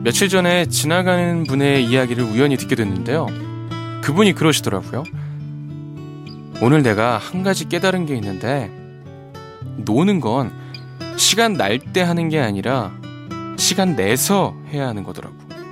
며칠 전에 지나가는 분의 이야기를 우연히 듣게 됐는데요. 그분이 그러시더라고요. 오늘 내가 한 가지 깨달은 게 있는데, 노는 건 시간 날 때 하는 게 아니라 시간 내서 해야 하는 거더라고.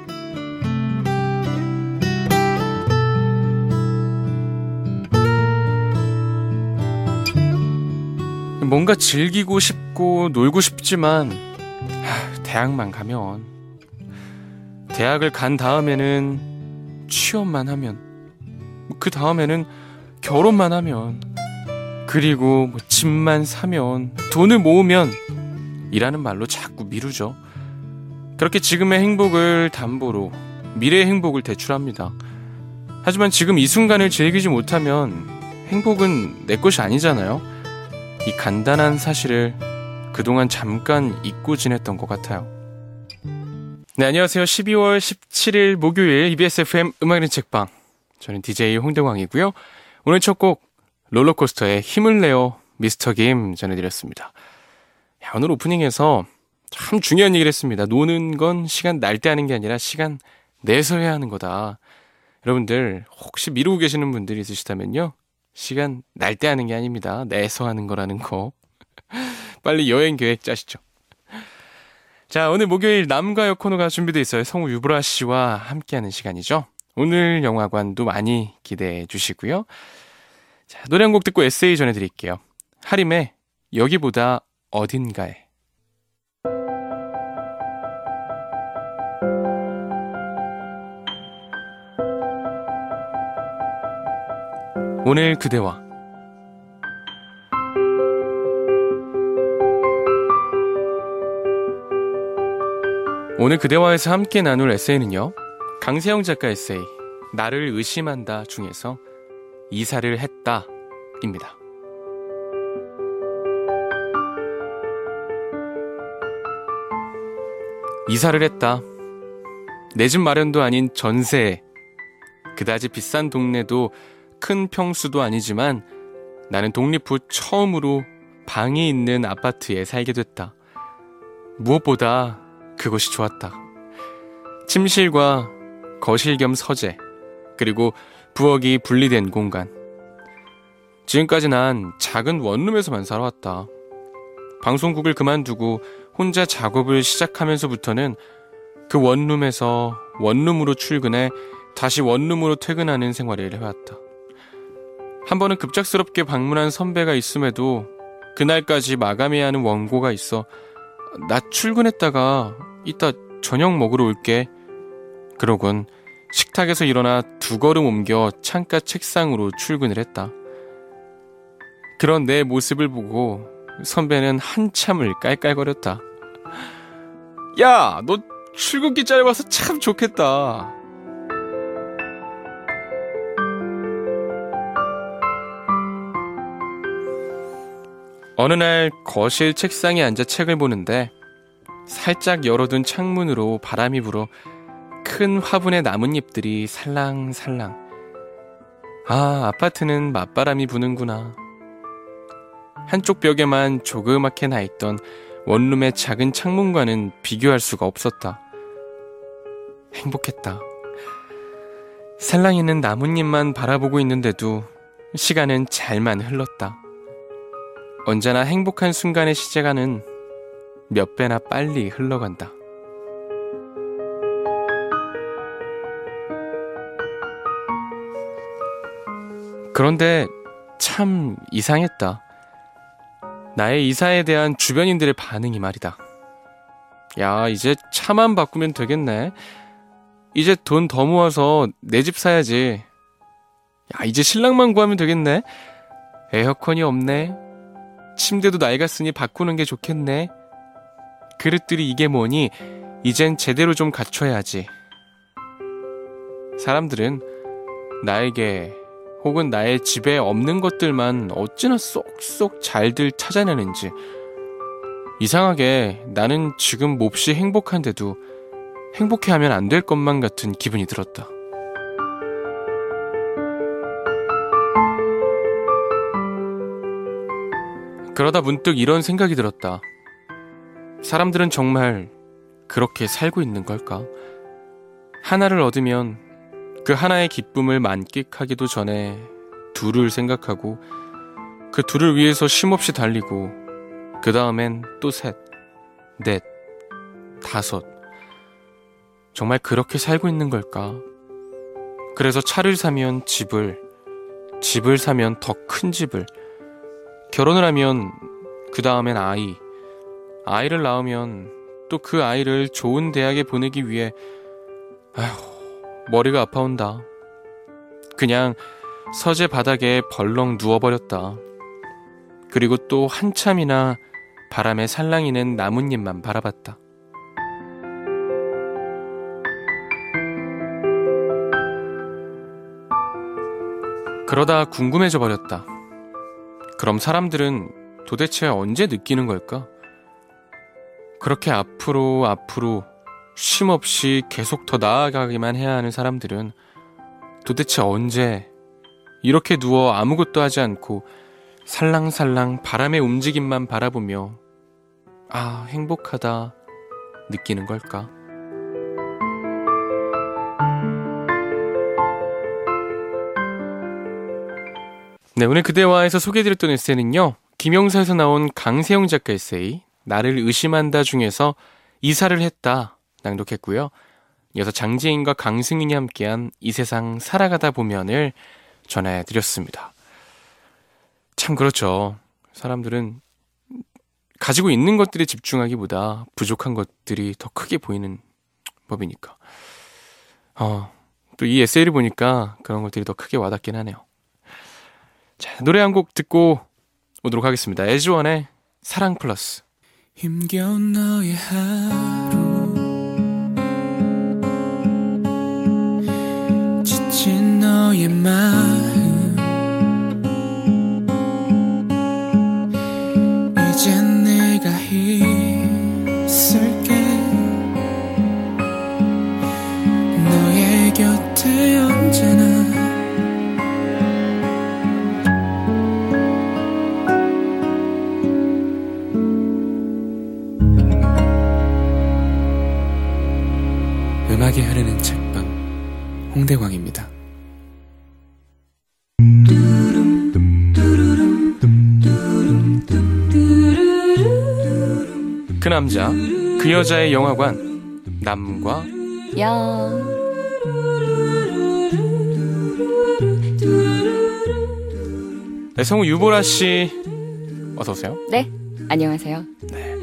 뭔가 즐기고 싶고 놀고 싶지만 대학만 가면, 대학을 간 다음에는 취업만 하면, 그 다음에는 결혼만 하면, 그리고 집만 사면, 돈을 모으면 이라는 말로 자꾸 미루죠. 그렇게 지금의 행복을 담보로 미래의 행복을 대출합니다. 하지만 지금 이 순간을 즐기지 못하면 행복은 내 것이 아니잖아요. 이 간단한 사실을 그동안 잠깐 잊고 지냈던 것 같아요. 네, 안녕하세요. 12월 17일 목요일 EBS FM 음악의 책방, 저는 DJ 홍대광이고요. 오늘 첫 곡 롤러코스터의 힘을 내어 미스터 김 전해드렸습니다. 오늘 오프닝에서 참 중요한 얘기를 했습니다. 노는 건 시간 날 때 하는 게 아니라 시간 내서 해야 하는 거다. 여러분들 혹시 미루고 계시는 분들이 있으시다면요, 시간 날 때 하는 게 아닙니다. 내서 하는 거라는 거. 빨리 여행 계획 짜시죠. 자, 오늘 목요일 남과 여 코너가 준비되어 있어요. 성우 유브라 씨와 함께하는 시간이죠. 오늘 영화관도 많이 기대해 주시고요. 자, 노래 한 곡 듣고 에세이 전해드릴게요. 하림의 여기보다 어딘가에. 오늘 그대와. 오늘 그대와에서 함께 나눌 에세이는요, 강세영 작가 에세이 나를 의심한다 중에서 이사를 했다 입니다. 이사를 했다. 내 집 마련도 아닌 전세, 그다지 비싼 동네도 큰 평수도 아니지만 나는 독립 후 처음으로 방이 있는 아파트에 살게 됐다. 무엇보다 그곳이 좋았다. 침실과 거실 겸 서재, 그리고 부엌이 분리된 공간. 지금까지 난 작은 원룸에서만 살아왔다. 방송국을 그만두고 혼자 작업을 시작하면서부터는 그 원룸에서 원룸으로 출근해 다시 원룸으로 퇴근하는 생활을 해왔다. 한 번은 급작스럽게 방문한 선배가 있음에도 그날까지 마감해야 하는 원고가 있어 나 출근했다가 이따 저녁 먹으러 올게. 그러곤 식탁에서 일어나 두 걸음 옮겨 창가 책상으로 출근을 했다. 그런 내 모습을 보고 선배는 한참을 깔깔거렸다. 야, 너 출근기 짧아서 참 좋겠다. 어느 날 거실 책상에 앉아 책을 보는데 살짝 열어둔 창문으로 바람이 불어 큰 화분의 나뭇잎들이 살랑살랑. 아, 아파트는 맞바람이 부는구나. 한쪽 벽에만 조그맣게 나있던 원룸의 작은 창문과는 비교할 수가 없었다. 행복했다. 살랑이는 나뭇잎만 바라보고 있는데도 시간은 잘만 흘렀다. 언제나 행복한 순간의 시간은 몇 배나 빨리 흘러간다. 그런데 참 이상했다. 나의 이사에 대한 주변인들의 반응이 말이다. 야, 이제 차만 바꾸면 되겠네. 이제 돈 더 모아서 내 집 사야지. 야, 이제 신랑만 구하면 되겠네. 에어컨이 없네. 침대도 낡았으니 바꾸는 게 좋겠네. 그릇들이 이게 뭐니? 이젠 제대로 좀 갖춰야지. 사람들은 나에게 혹은 나의 집에 없는 것들만 어찌나 쏙쏙 잘들 찾아내는지, 이상하게 나는 지금 몹시 행복한데도 행복해하면 안 될 것만 같은 기분이 들었다. 그러다 문득 이런 생각이 들었다. 사람들은 정말 그렇게 살고 있는 걸까? 하나를 얻으면 그 하나의 기쁨을 만끽하기도 전에 둘을 생각하고 그 둘을 위해서 쉼없이 달리고 그 다음엔 또 셋, 넷, 다섯. 정말 그렇게 살고 있는 걸까? 그래서 차를 사면 집을 사면 더 큰 집을, 결혼을 하면 그 다음엔 아이를 낳으면 또 그 아이를 좋은 대학에 보내기 위해 머리가 아파온다. 그냥 서재 바닥에 벌렁 누워버렸다. 그리고 또 한참이나 바람에 살랑이는 나뭇잎만 바라봤다. 그러다 궁금해져 버렸다. 그럼 사람들은 도대체 언제 느끼는 걸까? 그렇게 앞으로 쉼없이 계속 더 나아가기만 해야 하는 사람들은 도대체 언제 이렇게 누워 아무것도 하지 않고 살랑살랑 바람의 움직임만 바라보며 행복하다 느끼는 걸까? 네, 오늘 그대와에서 소개해드렸던 에세이는요, 김영사에서 나온 강세용 작가 에세이 나를 의심한다 중에서 이사를 했다 낭독했고요. 이어서 장지인과 강승윤이 함께한 이 세상 살아가다 보면을 전해드렸습니다. 참 그렇죠. 사람들은 가지고 있는 것들에 집중하기보다 부족한 것들이 더 크게 보이는 법이니까. 또 이 에세이를 보니까 그런 것들이 더 크게 와닿긴 하네요. 자, 노래 한 곡 듣고 오도록 하겠습니다. 에즈원의 사랑 플러스. 힘겨운 너의 하루, 지친 너의 마음, 이젠 내가 있을게. 너의 곁에 언제나. 음악이 흐르는 책방 홍대광입니다. 그 남자, 그 여자의 영화관, 남과 영. 네, 성우 유보라 씨 어서 오세요. 네, 안녕하세요. 네.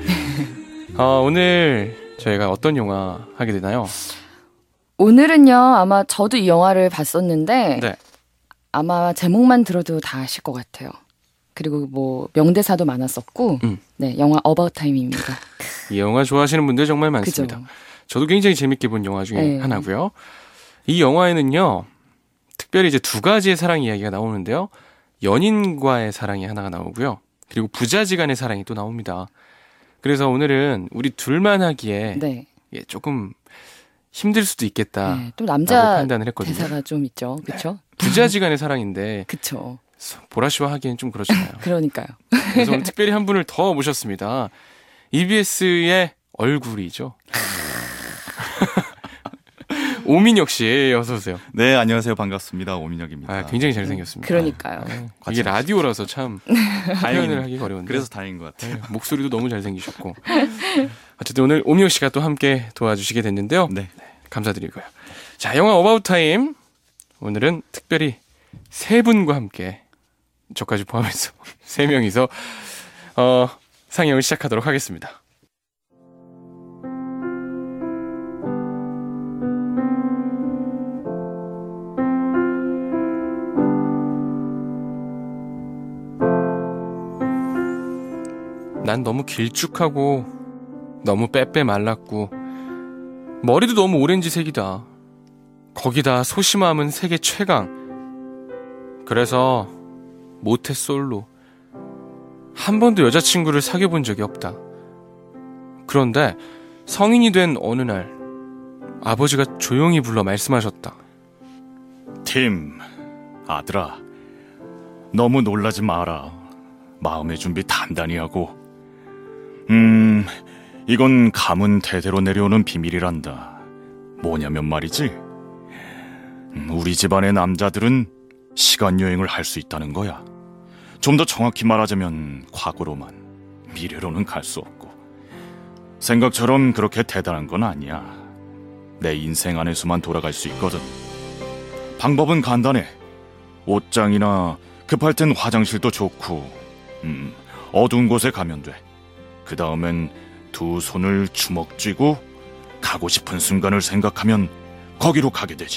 오늘 저희가 어떤 영화 하게 되나요? 오늘은요, 아마 저도 이 영화를 봤었는데 네. 아마 제목만 들어도 다 아실 것 같아요. 그리고 뭐 명대사도 많았었고, 네, 영화 어바웃 타임입니다. 이 영화 좋아하시는 분들 정말 많습니다. 그죠? 저도 굉장히 재밌게 본 영화 중에 네. 하나고요. 이 영화에는요, 특별히 이제 두 가지의 사랑 이야기가 나오는데요. 연인과의 사랑이 하나가 나오고요. 그리고 부자지간의 사랑이 또 나옵니다. 그래서 오늘은 우리 둘만 하기에 네. 조금 힘들 수도 있겠다. 네, 또 남자 판단을 했거든요. 대사가 좀 있죠, 그렇죠? 부자지간의 사랑인데 그쵸. 보라 씨와 하기엔 좀 그렇잖아요. 그러니까요. 그래서 오늘 특별히 한 분을 더 모셨습니다. EBS의 얼굴이죠. 오민혁 씨, 어서 오세요. 네, 안녕하세요. 반갑습니다. 오민혁입니다. 굉장히 잘생겼습니다. 그러니까요. 이게 라디오라서 참 표현을 하기가 어려운데. 그래서 다행인 것 같아요. 네, 목소리도 너무 잘생기셨고. 어쨌든 오늘 오민혁 씨가 또 함께 도와주시게 됐는데요. 네. 감사드리고요. 자, 영화 어바웃 타임. 오늘은 특별히 세 분과 함께 저까지 포함해서 세 명이서 상영을 시작하도록 하겠습니다. 난 너무 길쭉하고 너무 빼빼 말랐고 머리도 너무 오렌지색이다. 거기다 소심함은 세계 최강. 그래서 모태솔로. 한 번도 여자친구를 사귀어본 적이 없다. 그런데 성인이 된 어느 날 아버지가 조용히 불러 말씀하셨다. 팀, 아들아, 너무 놀라지 마라. 마음의 준비 단단히 하고 이건 가문 대대로 내려오는 비밀이란다. 뭐냐면 말이지, 우리 집안의 남자들은 시간여행을 할 수 있다는 거야. 좀 더 정확히 말하자면 과거로만, 미래로는 갈 수 없고. 생각처럼 그렇게 대단한 건 아니야. 내 인생 안에서만 돌아갈 수 있거든. 방법은 간단해. 옷장이나 급할 땐 화장실도 좋고, 어두운 곳에 가면 돼. 그 다음엔 두 손을 주먹 쥐고 가고 싶은 순간을 생각하면 거기로 가게 되지.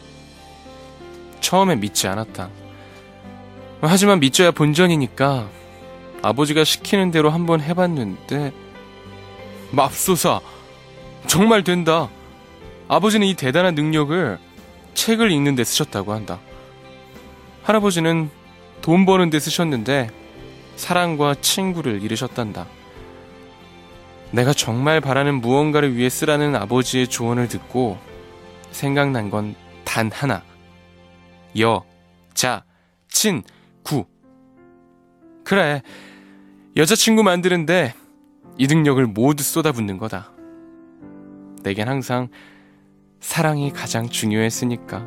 처음엔 믿지 않았다. 하지만 믿져야 본전이니까 아버지가 시키는 대로 한번 해봤는데 맙소사, 정말 된다. 아버지는 이 대단한 능력을 책을 읽는 데 쓰셨다고 한다. 할아버지는 돈 버는 데 쓰셨는데 사랑과 친구를 잃으셨단다. 내가 정말 바라는 무언가를 위해 쓰라는 아버지의 조언을 듣고 생각난 건 단 하나. 여, 자, 친, 구. 그래, 여자친구 만드는데 이 능력을 모두 쏟아붓는 거다. 내겐 항상 사랑이 가장 중요했으니까.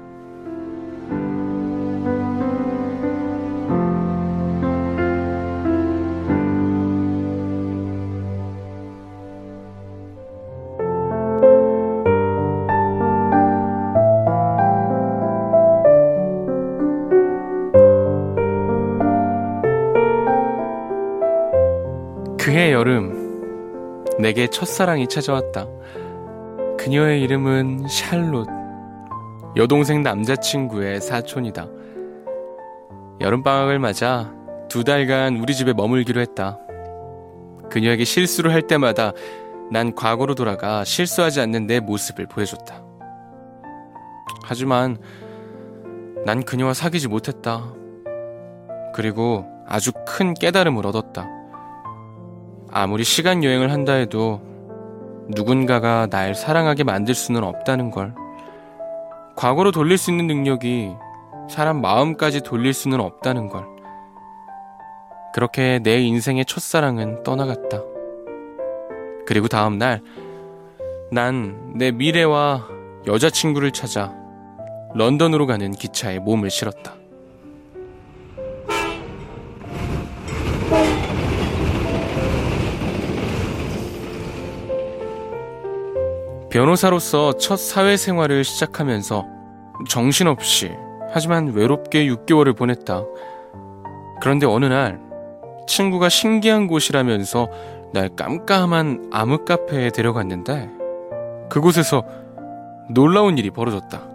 그해 여름, 내게 첫사랑이 찾아왔다. 그녀의 이름은 샬롯. 여동생 남자친구의 사촌이다. 여름방학을 맞아 2달간 우리 집에 머물기로 했다. 그녀에게 실수를 할 때마다 난 과거로 돌아가 실수하지 않는 내 모습을 보여줬다. 하지만 난 그녀와 사귀지 못했다. 그리고 아주 큰 깨달음을 얻었다. 아무리 시간 여행을 한다 해도 누군가가 날 사랑하게 만들 수는 없다는 걸. 과거로 돌릴 수 있는 능력이 사람 마음까지 돌릴 수는 없다는 걸. 그렇게 내 인생의 첫사랑은 떠나갔다. 그리고 다음 날, 난 내 미래와 여자친구를 찾아 런던으로 가는 기차에 몸을 실었다. 변호사로서 첫 사회생활을 시작하면서 정신없이 하지만 외롭게 6개월을 보냈다. 그런데 어느 날 친구가 신기한 곳이라면서 날 깜깜한 암흑 카페에 데려갔는데 그곳에서 놀라운 일이 벌어졌다.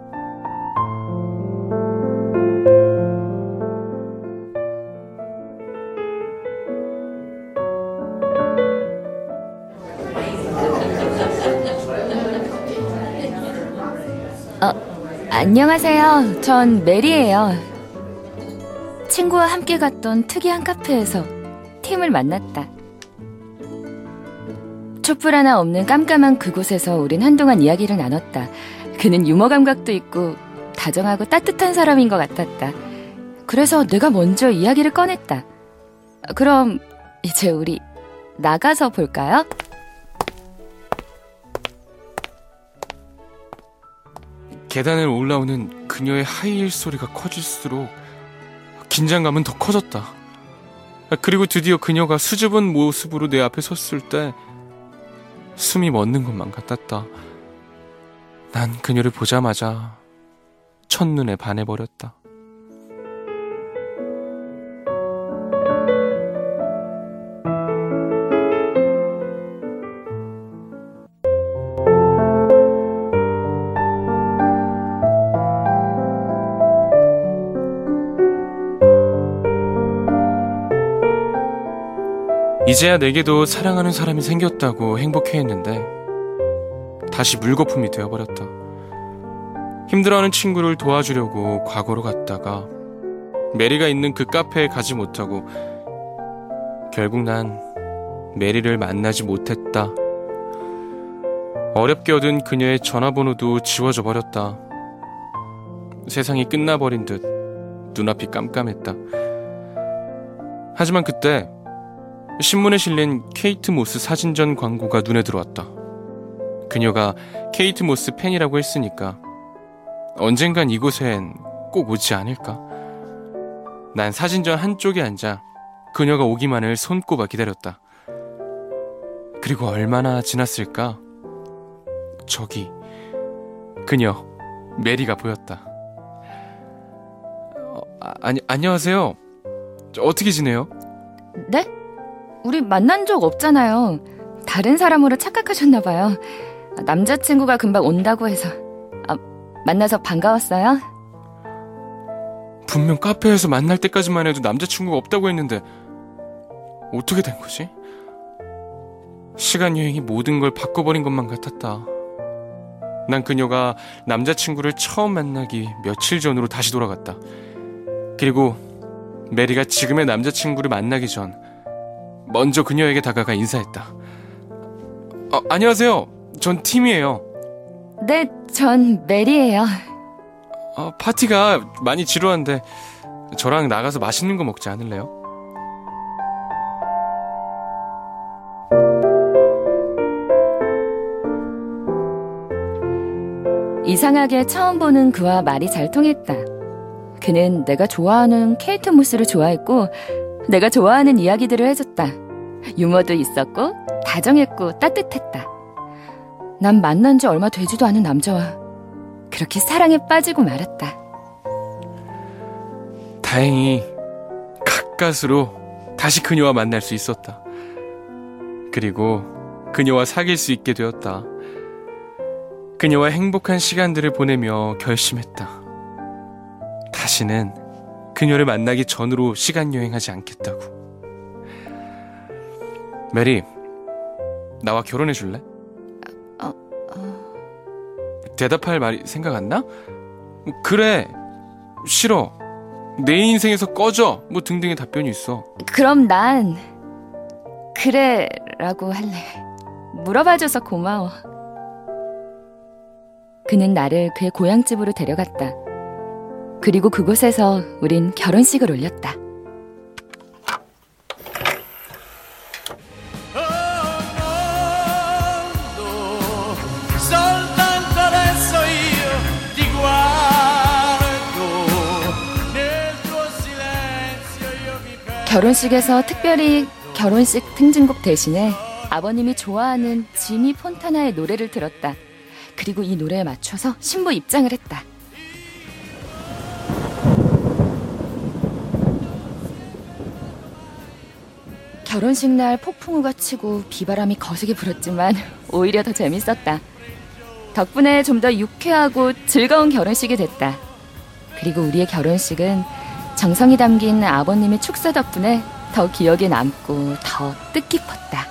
안녕하세요. 전 메리예요. 친구와 함께 갔던 특이한 카페에서 팀을 만났다. 촛불 하나 없는 깜깜한 그곳에서 우린 한동안 이야기를 나눴다. 그는 유머 감각도 있고 다정하고 따뜻한 사람인 것 같았다. 그래서 내가 먼저 이야기를 꺼냈다. 그럼 이제 우리 나가서 볼까요? 계단을 올라오는 그녀의 하이힐 소리가 커질수록 긴장감은 더 커졌다. 그리고 드디어 그녀가 수줍은 모습으로 내 앞에 섰을 때 숨이 멎는 것만 같았다. 난 그녀를 보자마자 첫눈에 반해버렸다. 이제야 내게도 사랑하는 사람이 생겼다고 행복해했는데 다시 물거품이 되어버렸다. 힘들어하는 친구를 도와주려고 과거로 갔다가 메리가 있는 그 카페에 가지 못하고 결국 난 메리를 만나지 못했다. 어렵게 얻은 그녀의 전화번호도 지워져 버렸다. 세상이 끝나버린 듯 눈앞이 깜깜했다. 하지만 그때 신문에 실린 케이트 모스 사진전 광고가 눈에 들어왔다. 그녀가 케이트 모스 팬이라고 했으니까 언젠간 이곳엔 꼭 오지 않을까? 난 사진전 한쪽에 앉아 그녀가 오기만을 손꼽아 기다렸다. 그리고 얼마나 지났을까? 저기 그녀 메리가 보였다. 안녕하세요. 어떻게 지내요? 네? 우리 만난 적 없잖아요. 다른 사람으로 착각하셨나봐요. 남자친구가 금방 온다고 해서. 만나서 반가웠어요? 분명 카페에서 만날 때까지만 해도 남자친구가 없다고 했는데 어떻게 된 거지? 시간 여행이 모든 걸 바꿔버린 것만 같았다. 난 그녀가 남자친구를 처음 만나기 며칠 전으로 다시 돌아갔다. 그리고 메리가 지금의 남자친구를 만나기 전 먼저 그녀에게 다가가 인사했다. 안녕하세요. 전 팀이에요. 네, 전 메리예요. 파티가 많이 지루한데 저랑 나가서 맛있는 거 먹지 않을래요? 이상하게 처음 보는 그와 말이 잘 통했다. 그는 내가 좋아하는 케이트 모스를 좋아했고 내가 좋아하는 이야기들을 해줬다. 유머도 있었고 다정했고 따뜻했다. 난 만난 지 얼마 되지도 않은 남자와 그렇게 사랑에 빠지고 말았다. 다행히 가까스로 다시 그녀와 만날 수 있었다. 그리고 그녀와 사귈 수 있게 되었다. 그녀와 행복한 시간들을 보내며 결심했다. 다시는 그녀를 만나기 전으로 시간여행하지 않겠다고. 메리, 나와 결혼해 줄래? 대답할 말이 생각 안 나? 그래, 싫어, 내 인생에서 꺼져, 뭐 등등의 답변이 있어. 그럼 난 그래 라고 할래. 물어봐줘서 고마워. 그는 나를 그의 고향집으로 데려갔다. 그리고 그곳에서 우린 결혼식을 올렸다. 결혼식에서 특별히 결혼식 행진곡 대신에 아버님이 좋아하는 지니 폰타나의 노래를 들었다. 그리고 이 노래에 맞춰서 신부 입장을 했다. 결혼식 날 폭풍우가 치고 비바람이 거세게 불었지만 오히려 더 재밌었다. 덕분에 좀 더 유쾌하고 즐거운 결혼식이 됐다. 그리고 우리의 결혼식은 정성이 담긴 아버님의 축사 덕분에 더 기억에 남고 더 뜻깊었다.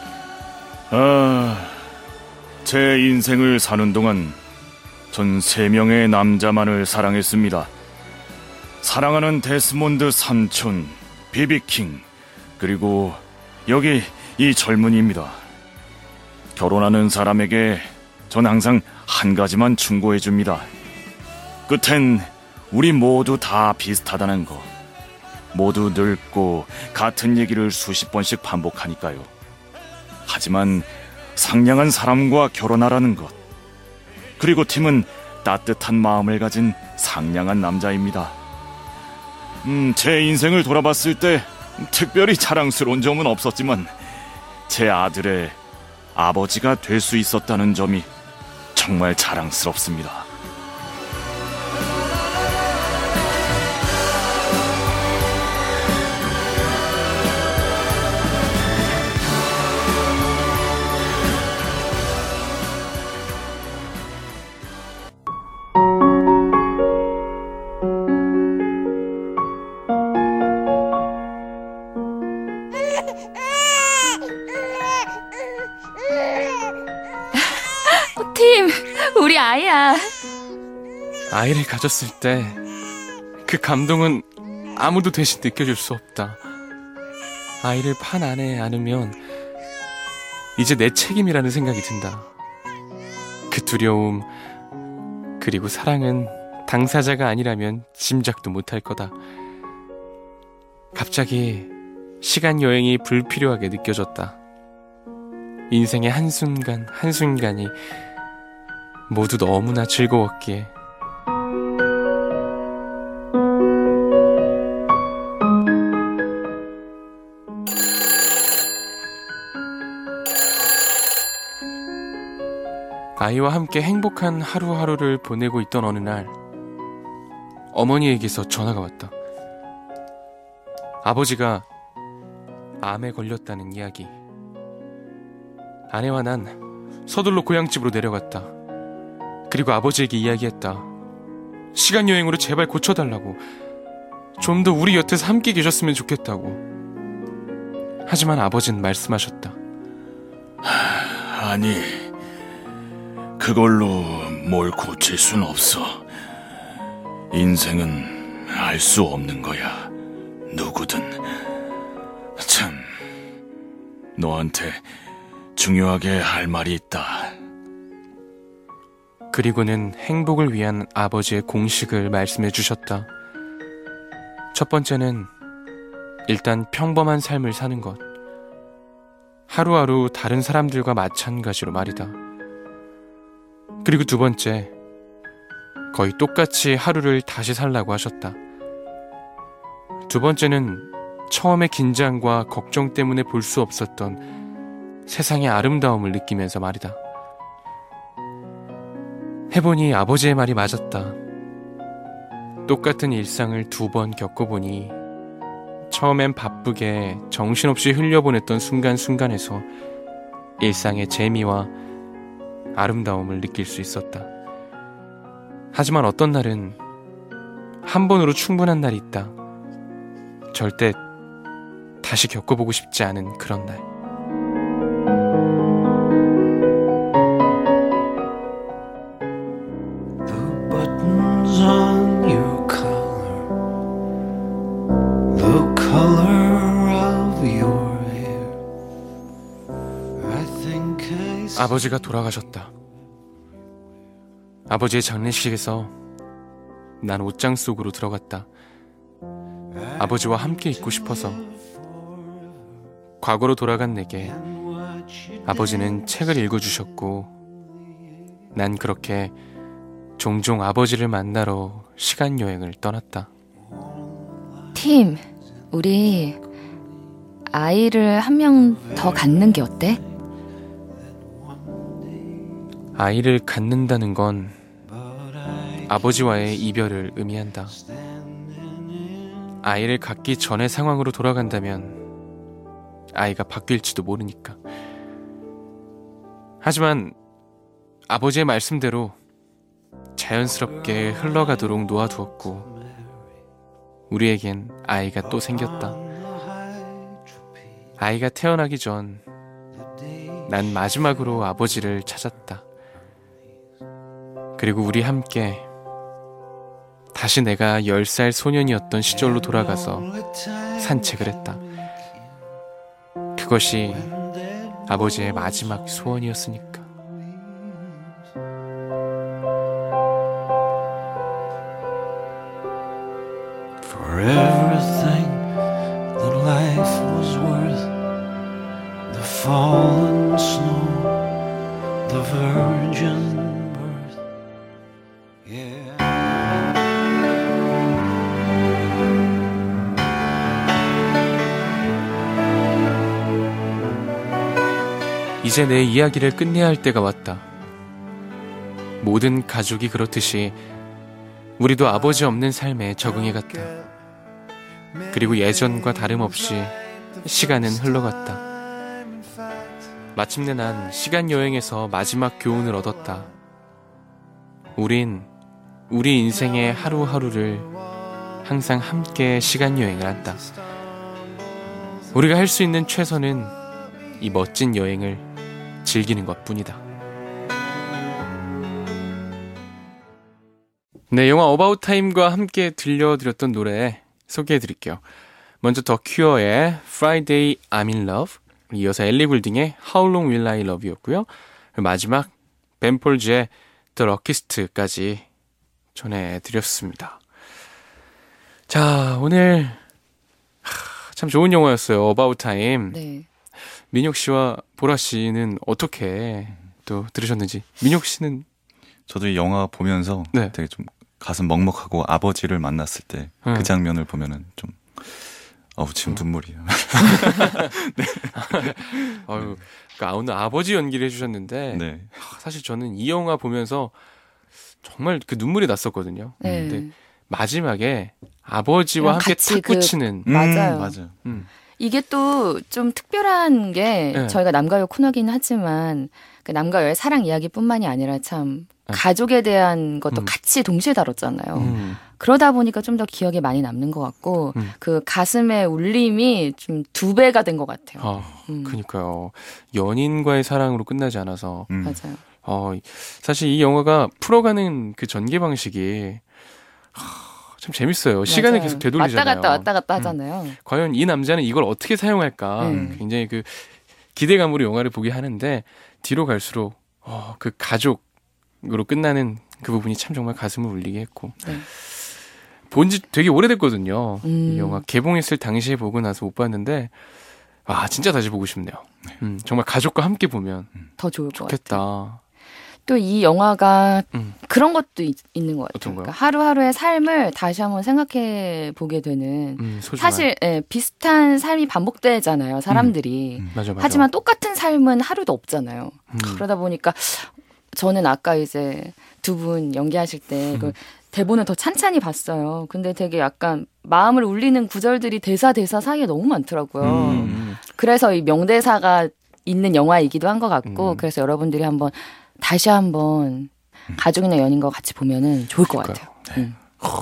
제 인생을 사는 동안 전 3명의 남자만을 사랑했습니다. 사랑하는 데스몬드 삼촌, 비비킹, 그리고 여기 이 젊은이입니다. 결혼하는 사람에게 전 항상 한 가지만 충고해줍니다. 끝엔 우리 모두 다 비슷하다는 거. 모두 늙고 같은 얘기를 수십 번씩 반복하니까요. 하지만 상냥한 사람과 결혼하라는 것. 그리고 팀은 따뜻한 마음을 가진 상냥한 남자입니다. 제 인생을 돌아봤을 때 특별히 자랑스러운 점은 없었지만 제 아들의 아버지가 될 수 있었다는 점이 정말 자랑스럽습니다. 팀, 우리 아이야. 아이를 가졌을 때 그 감동은 아무도 대신 느껴줄 수 없다. 아이를 판 안에 안으면 이제 내 책임이라는 생각이 든다. 그 두려움, 그리고 사랑은 당사자가 아니라면 짐작도 못할 거다. 갑자기 시간 여행이 불필요하게 느껴졌다. 인생의 한순간 한순간이 모두 너무나 즐거웠기에. 아이와 함께 행복한 하루하루를 보내고 있던 어느 날 어머니에게서 전화가 왔다. 아버지가 암에 걸렸다는 이야기. 아내와 난 서둘러 고향집으로 내려갔다. 그리고 아버지에게 이야기했다. 시간여행으로 제발 고쳐달라고, 좀 더 우리 곁에서 함께 계셨으면 좋겠다고. 하지만 아버지는 말씀하셨다. 아니, 그걸로 뭘 고칠 순 없어. 인생은 알 수 없는 거야, 누구든. 참, 너한테 중요하게 할 말이 있다. 그리고는 행복을 위한 아버지의 공식을 말씀해 주셨다. 첫 번째는 일단 평범한 삶을 사는 것. 하루하루 다른 사람들과 마찬가지로 말이다. 그리고 두 번째, 거의 똑같이 하루를 다시 살라고 하셨다. 두 번째는 처음에 긴장과 걱정 때문에 볼 수 없었던 세상의 아름다움을 느끼면서 말이다. 해보니 아버지의 말이 맞았다. 똑같은 일상을 2번 겪어보니 처음엔 바쁘게 정신없이 흘려보냈던 순간순간에서 일상의 재미와 아름다움을 느낄 수 있었다. 하지만 어떤 날은 한 번으로 충분한 날이 있다. 절대 다시 겪어보고 싶지 않은 그런 날. 아버지가 돌아가셨다. 아버지의 장례식에서 난 옷장 속으로 들어갔다. 아버지와 함께 있고 싶어서. 과거로 돌아간 내게 아버지는 책을 읽어주셨고, 난 그렇게 종종 아버지를 만나러 시간여행을 떠났다. 팀, 우리 아이를 한 명 더 갖는 게 어때? 아이를 갖는다는 건 아버지와의 이별을 의미한다. 아이를 갖기 전의 상황으로 돌아간다면 아이가 바뀔지도 모르니까. 하지만 아버지의 말씀대로 자연스럽게 흘러가도록 놓아두었고, 우리에겐 아이가 또 생겼다. 아이가 태어나기 전 난 마지막으로 아버지를 찾았다. 그리고 우리 함께 다시 내가 10살 소년이었던 시절로 돌아가서 산책을 했다. 그것이 아버지의 마지막 소원이었으니까. For everything that life was worth, the fallen snow, the virgin birth, yeah. 이제 내 이야기를 끝내야 할 때가 왔다. 모든 가족이 그렇듯이 우리도 아버지 없는 삶에 적응해갔다. 그리고 예전과 다름없이 시간은 흘러갔다. 마침내 난 시간여행에서 마지막 교훈을 얻었다. 우린 우리 인생의 하루하루를 항상 함께 시간여행을 한다. 우리가 할 수 있는 최선은 이 멋진 여행을 즐기는 것뿐이다. 네, 영화 어바웃 타임과 함께 들려드렸던 노래 소개해드릴게요. 먼저 더 큐어의 Friday I'm in Love, 이어서 엘리 굴딩의 How Long Will I Love You였고요. 마지막 벤 폴즈의 The Luckiest까지 전해드렸습니다. 자, 오늘 참 좋은 영화였어요. About Time. 네. 민혁 씨와 보라 씨는 어떻게 또 들으셨는지. 민혁 씨는 저도 이 영화 보면서 네. 되게 좀 가슴 먹먹하고 아버지를 만났을 때 그 장면을 보면은 좀 지금 눈물이에요. 네. 그러니까 오늘 아버지 연기를 해주셨는데 네. 사실 저는 이 영화 보면서 정말 그 눈물이 났었거든요. 네. 근데 마지막에 아버지와 함께 같이 탁 붙이는 맞아요. 맞아요. 이게 또 좀 특별한 게 네. 저희가 남과 여 코너긴 하지만 그 남과 여의 사랑 이야기뿐만이 아니라 참 가족에 대한 것도 같이 동시에 다뤘잖아요. 그러다 보니까 좀 더 기억에 많이 남는 것 같고 그 가슴의 울림이 좀 2배가 된 것 같아요. 그러니까요. 연인과의 사랑으로 끝나지 않아서 맞아요. 사실 이 영화가 풀어가는 그 전개 방식이 참 재밌어요. 시간을 맞아요. 계속 되돌리잖아요. 왔다 갔다 하잖아요. 과연 이 남자는 이걸 어떻게 사용할까 굉장히 그 기대감으로 영화를 보게 하는데 뒤로 갈수록 그 가족으로 끝나는 그 부분이 참 정말 가슴을 울리게 했고 네. 본지 되게 오래됐거든요. 이 영화 개봉했을 당시에 보고 나서 못 봤는데 진짜 다시 보고 싶네요. 정말 가족과 함께 보면 더 좋을 것 같아요. 좋겠다. 또 이 영화가 그런 것도 있는 것 같아요. 어떤 거요? 그러니까 하루하루의 삶을 다시 한번 생각해 보게 되는 소중한. 사실 비슷한 삶이 반복되잖아요. 사람들이. 맞아. 하지만 똑같은 삶은 하루도 없잖아요. 그러다 보니까 저는 아까 이제 2분 연기하실 때 그 대본을 더 찬찬히 봤어요. 근데 되게 약간 마음을 울리는 구절들이 대사 사이에 너무 많더라고요. 그래서 이 명대사가 있는 영화이기도 한 것 같고 그래서 여러분들이 다시 한번 가족이나 연인과 같이 보면은 좋을 것 같아요. 네.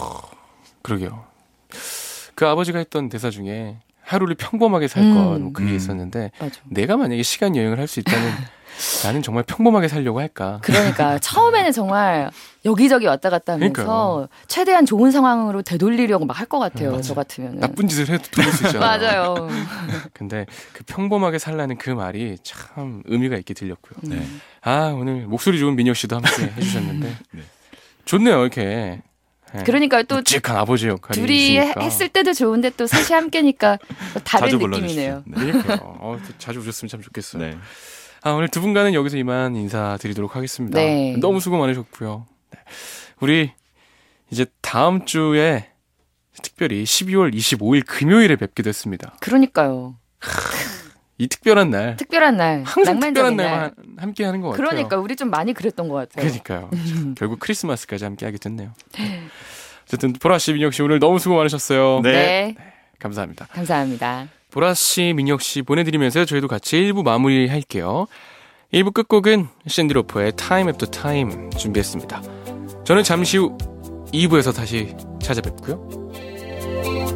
그러게요. 그 아버지가 했던 대사 중에 하루를 평범하게 살 것 그게 있었는데 맞아. 내가 만약에 시간 여행을 할 수 있다면 나는 정말 평범하게 살려고 할까? 그러니까 처음에는 정말 여기저기 왔다 갔다 하면서 그러니까요. 최대한 좋은 상황으로 되돌리려고 막 할 것 같아요. 저 같으면. 나쁜 짓을 해도 돌릴 수 있잖아요. 맞아요. 근데 그 평범하게 살라는 그 말이 참 의미가 있게 들렸고요. 네. 오늘 목소리 좋은 민혁 씨도 함께 해주셨는데 네. 좋네요. 이렇게. 네. 그러니까 또 묵직한 아버지 역할이 둘이 있으니까. 했을 때도 좋은데 또 셋이 함께니까 또 다른 자주 느낌이네요. 불러주시죠. 그러니까요. 또 자주 오셨으면 참 좋겠어요. 네. 오늘 2분간은 여기서 이만 인사드리도록 하겠습니다. 네. 너무 수고 많으셨고요. 네. 우리 이제 다음 주에 특별히 12월 25일 금요일에 뵙게 됐습니다. 그러니까요. 이 특별한 날. 특별한 날. 항상 낭만적인 특별한 날. 날만 함께 하는 것 같아요. 그러니까 우리 좀 많이 그랬던 것 같아요. 그러니까요. 결국 크리스마스까지 함께 하게 됐네요. 어쨌든 보라 씨, 민혁 씨 오늘 너무 수고 많으셨어요. 네. 감사합니다. 감사합니다. 보라 씨, 민혁 씨 보내드리면서 저희도 같이 1부 마무리할게요. 1부 끝곡은 샌디 로퍼의 Time After Time 준비했습니다. 저는 잠시 후 2부에서 다시 찾아뵙고요.